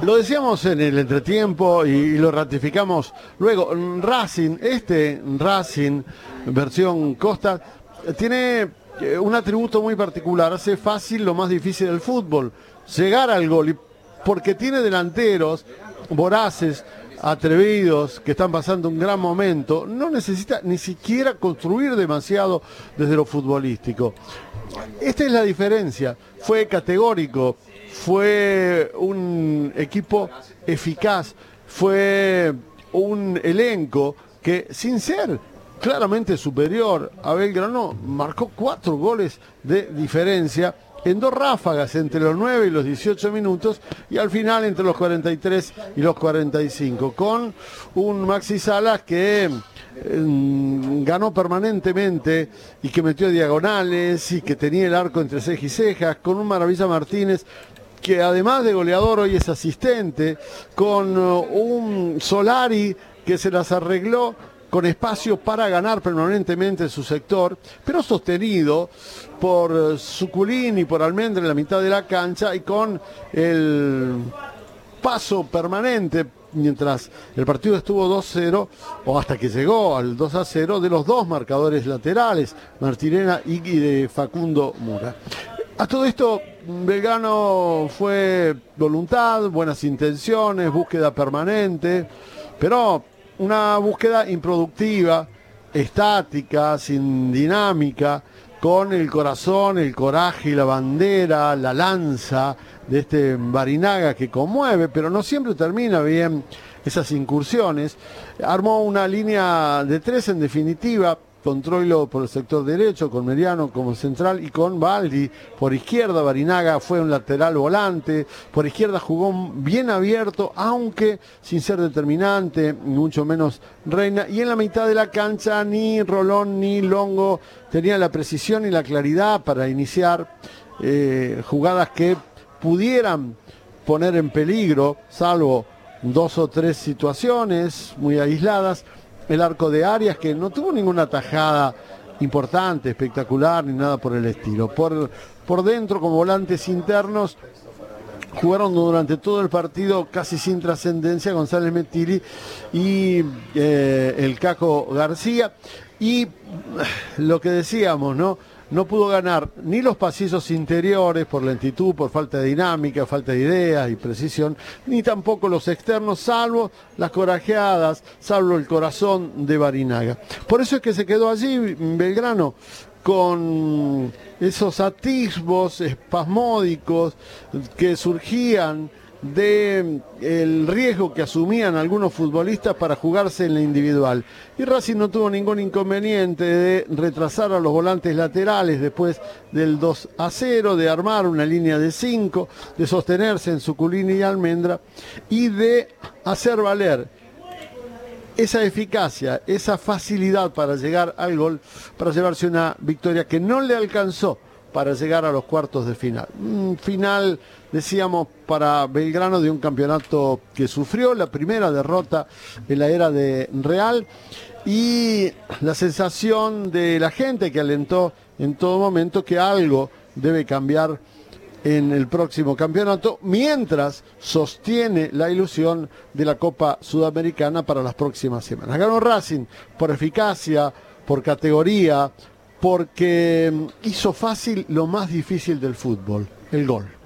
Lo decíamos en el entretiempo y lo ratificamos luego. Racing, versión Costa, tiene un atributo muy particular. Hace fácil lo más difícil del fútbol, llegar al gol. Y porque tiene delanteros voraces, atrevidos, que están pasando un gran momento, no necesita ni siquiera construir demasiado desde lo futbolístico. Esta es la diferencia. Fue categórico, fue un equipo eficaz, fue un elenco que, sin ser claramente superior a Belgrano, marcó 4 goles de diferencia en 2 ráfagas entre los 9 y los 18 minutos y al final entre los 43 y los 45, con un Maxi Salas que ganó permanentemente y que metió diagonales y que tenía el arco entre ceja y cejas, con un Maravilla Martínez que además de goleador hoy es asistente, con un Solari que se las arregló con espacio para ganar permanentemente su sector, pero sostenido por Suculini y por Almendra en la mitad de la cancha y con el paso permanente mientras el partido estuvo 2-0 o hasta que llegó al 2-0 de los 2 marcadores laterales, Martirena y de Facundo Mura. A todo esto, Belgrano fue voluntad, buenas intenciones, búsqueda permanente, pero una búsqueda improductiva, estática, sin dinámica, con el corazón, el coraje y la bandera, la lanza de este Barinaga que conmueve, pero no siempre termina bien esas incursiones. Armó una línea de 3 en definitiva, con Troilo por el sector derecho, con Meriano como central y con Baldi por izquierda. Barinaga fue un lateral volante, por izquierda jugó bien abierto, aunque sin ser determinante, mucho menos Reina, y en la mitad de la cancha ni Rolón ni Longo tenían la precisión y la claridad para iniciar jugadas que pudieran poner en peligro, salvo 2 o 3 situaciones muy aisladas, el arco de Arias, que no tuvo ninguna tajada importante, espectacular, ni nada por el estilo. Por dentro, como volantes internos, jugaron durante todo el partido casi sin trascendencia González Metilli y el Caco García. Y lo que decíamos, no pudo ganar ni los pasillos interiores por lentitud, por falta de dinámica, falta de ideas y precisión, ni tampoco los externos, salvo las corajeadas, salvo el corazón de Barinaga. Por eso es que se quedó allí Belgrano, con esos atisbos espasmódicos que surgían del riesgo que asumían algunos futbolistas para jugarse en la individual. Y Racing no tuvo ningún inconveniente de retrasar a los volantes laterales después del 2-0, de armar una línea de 5, de sostenerse en Suculini y Almendra y de hacer valer esa eficacia, esa facilidad para llegar al gol, para llevarse una victoria que no le alcanzó para llegar a los cuartos de final. Un final, decíamos, para Belgrano de un campeonato que sufrió la primera derrota en la era de Real y la sensación de la gente que alentó en todo momento que algo debe cambiar en el próximo campeonato, mientras sostiene la ilusión de la Copa Sudamericana para las próximas semanas. Ganó Racing por eficacia, por categoría, porque hizo fácil lo más difícil del fútbol, el gol.